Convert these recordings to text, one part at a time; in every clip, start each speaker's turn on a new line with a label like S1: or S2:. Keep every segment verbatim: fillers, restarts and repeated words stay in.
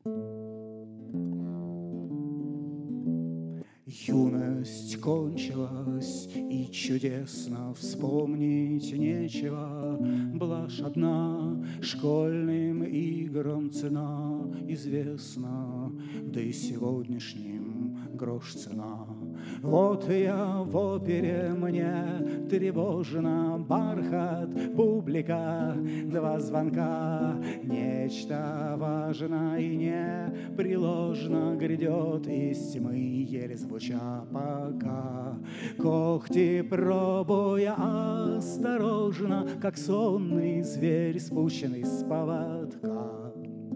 S1: Юность кончилась, и чудесно вспомнить нечего. Блажь одна, школьным играм цена известна, да и сегодняшним грош цена. Вот я в опере, мне тревожно, бархат, публика, два звонка. Нечто важно и непреложно грядет из тьмы, еле звуча пока. Когти пробуя осторожно, как сонный зверь, спущенный с поводка.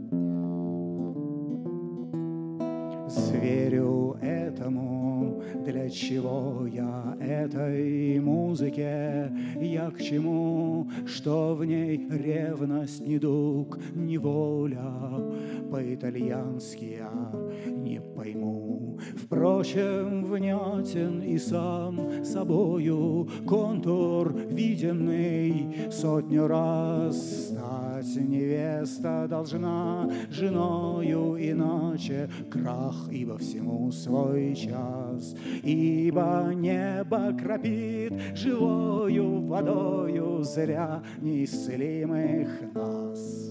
S1: Зверю этому, для чего я этой музыке, я к чему, что в ней ревность, недуг, неволя, по-итальянски я не пойму. Впрочем, внятен и сам собою контур виденный сотню раз. Стать невеста должна женою, иначе крах, ибо всему свой час. Ибо небо кропит живою водою зря неисцелимых нас.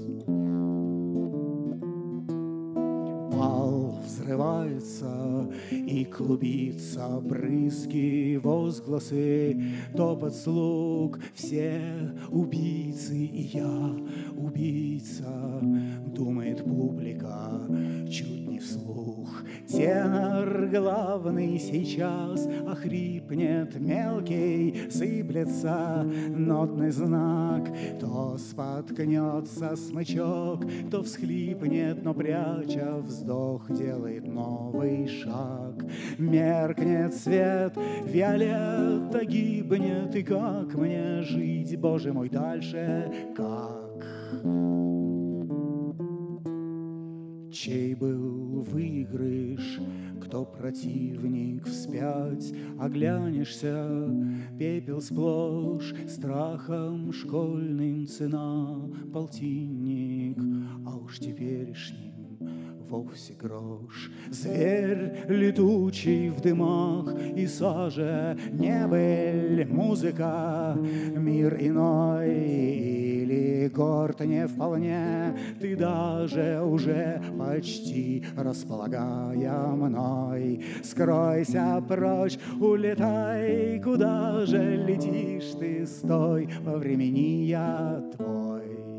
S1: Бал взрывается, и клубится брызги, возгласы, топот слуг, все убийцы, и я убийца, думает публика, чуть не вслух. Тенор главный сейчас охрипнет, мелкий сыплется нотный знак. То споткнется смычок, то всхлипнет, но пряча вздох, делает новый шаг. Меркнет свет, Виолетта гибнет, и как мне жить, Боже мой, дальше как? Чей был выигрыш, кто противник, вспять оглянешься, пепел сплошь, страхом школьным цена полтинник, а уж теперешним вовсе грош. Зверь летучий в дымах и саже, небыль, музыка, мир иной, или горд не вполне, ты даже уже почти располагая мной. Скройся прочь, улетай, куда же летишь ты, стой, по времени я твой.